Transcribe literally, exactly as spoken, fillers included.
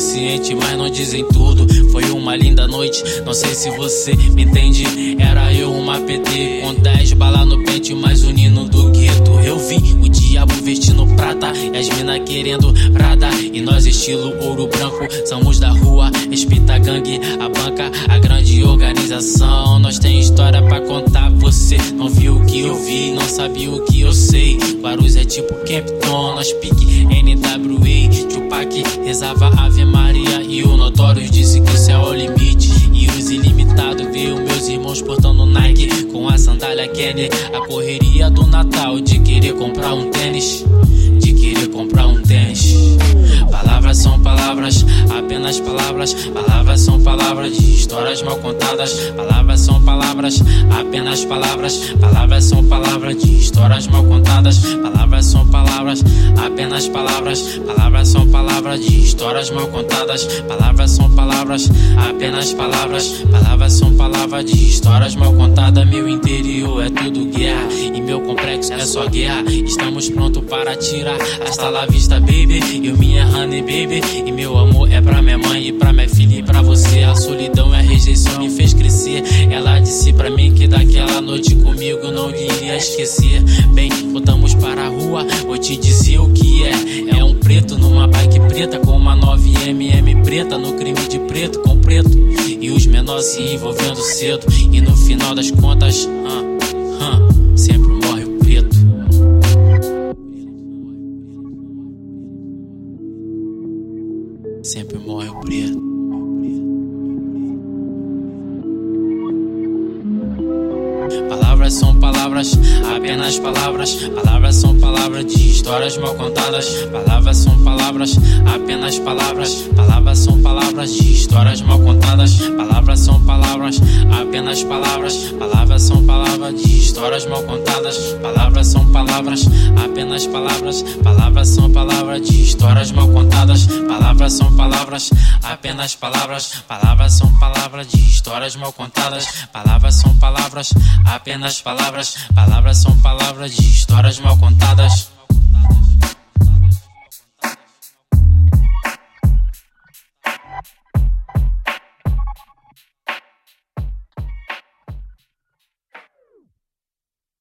suficiente, mas não dizem tudo. Foi uma linda noite, não sei se você me entende. Era eu uma P T com dez balas no pente, mais um nino do gueto. Eu vi o diabo vestindo prata e as mina querendo Prada. E nós estilo ouro branco, somos da rua, espita gangue, a banca, a grande organização. Nós tem história pra contar, você não viu o que eu vi, não sabia o que eu sei. Guarulhos é tipo Campton, nós pique N W A. Tupac rezava Ave Maria e o Notorious disse que o céu é o limite. E os ilimitados veio meus irmãos portando Nike com a sandália Kenner. A correria do Natal de querer comprar um tênis, de querer comprar um tênis. Palavras são palavras, apenas palavras. Palavras são palavras de histórias mal contadas. Palavras são palavras, apenas palavras. Palavras são palavras de histórias mal contadas. Palavras são palavras, apenas palavras. Palavras são palavras de histórias mal contadas. Palavras são palavras, apenas palavras. Palavras são palavras de histórias mal contadas. Meu interior é tudo guerra e meu complexo é só guerra. Estamos prontos para atirar. Hasta la vista, baby. Eu minha honey, baby. E meu amor é pra minha mãe e pra minha filha e pra você. A solidão e a rejeição me fez crescer. Ela disse pra mim que daquela noite comigo não iria esquecer. Bem, voltamos para a rua, vou te dizer o que é. É um preto numa bike preta com uma nove M M preta, no crime de preto com preto. E os menores se envolvendo cedo. E no final das contas, hum, hum, sempre morre o preto. Sempre morre o preto. Palavras são palavras, apenas palavras. Palavras são palavras de histórias mal contadas. Palavras são palavras, apenas palavras. Palavras são palavras de histórias mal contadas. Palavras são palavras, apenas palavras. Palavras são palavras de histórias mal contadas. Palavras são palavras, apenas palavras. Palavras são palavras de histórias mal contadas. Palavras são palavras, apenas palavras. Palavras são palavras de histórias mal contadas. Palavras são palavras, apenas palavras. Palavras são palavras de histórias mal contadas.